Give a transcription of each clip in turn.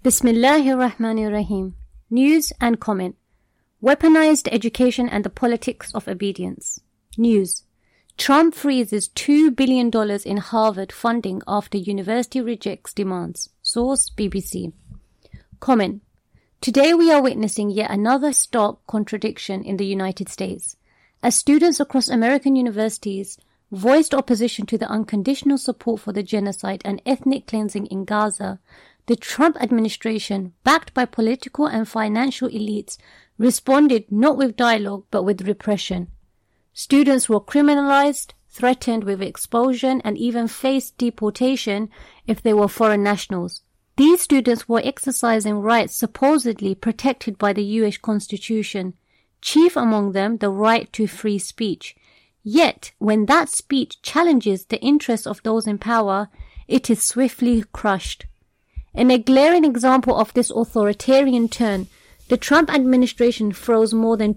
Bismillahir Rahmanir Rahim. News and comment. Weaponized education and the politics of obedience. News. Trump freezes $2 billion in Harvard funding after university rejects demands. Source BBC. Comment. Today we are witnessing yet another stark contradiction in the United States, as students across American universities voiced opposition to the unconditional support for the genocide and ethnic cleansing in Gaza. The Trump administration, backed by political and financial elites, responded not with dialogue but with repression. Students were criminalized, threatened with expulsion, and even faced deportation if they were foreign nationals. These students were exercising rights supposedly protected by the US Constitution, chief among them the right to free speech. Yet, when that speech challenges the interests of those in power, it is swiftly crushed. In a glaring example of this authoritarian turn, the Trump administration froze more than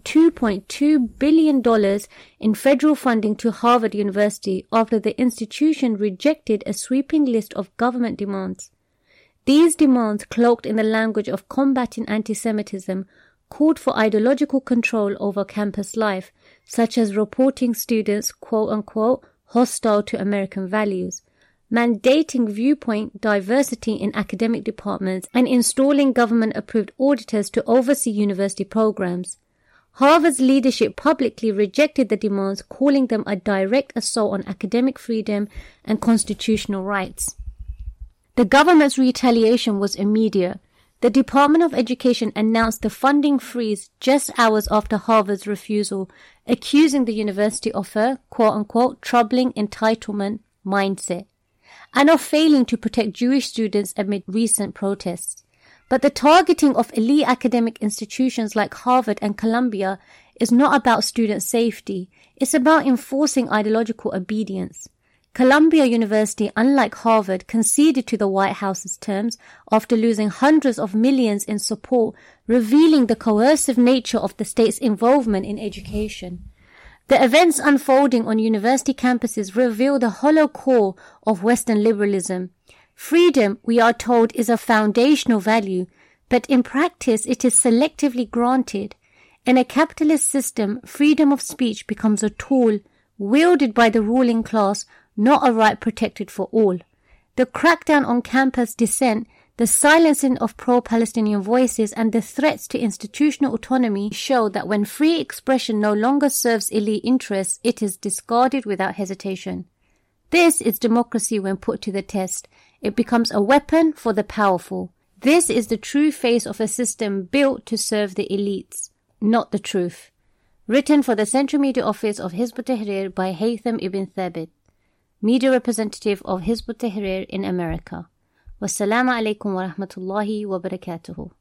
$2.2 billion in federal funding to Harvard University after the institution rejected a sweeping list of government demands. These demands, cloaked in the language of combating anti-Semitism, called for ideological control over campus life, such as reporting students quote-unquote hostile to American values, mandating viewpoint diversity in academic departments, and installing government-approved auditors to oversee university programs. Harvard's leadership publicly rejected the demands, calling them a direct assault on academic freedom and constitutional rights. The government's retaliation was immediate. The Department of Education announced the funding freeze just hours after Harvard's refusal, accusing the university of a quote-unquote troubling entitlement mindset, and of failing to protect Jewish students amid recent protests. But the targeting of elite academic institutions like Harvard and Columbia is not about student safety, it's about enforcing ideological obedience. Columbia University, unlike Harvard, conceded to the White House's terms after losing hundreds of millions in support, revealing the coercive nature of the state's involvement in education. The events unfolding on university campuses reveal the hollow core of Western liberalism. Freedom, we are told, is a foundational value, but in practice it is selectively granted. In a capitalist system, freedom of speech becomes a tool wielded by the ruling class, not a right protected for all. The crackdown on campus dissent, the silencing of pro-Palestinian voices, and the threats to institutional autonomy show that when free expression no longer serves elite interests, it is discarded without hesitation. This is democracy when put to the test. It becomes a weapon for the powerful. This is the true face of a system built to serve the elites, not the truth. Written for the Central Media Office of Hizb ut-Tahrir by Haytham Ibn Thabit, media representative of Hizb ut-Tahrir in America. Wassalamu alaikum wa rahmatullahi wa barakatuhu.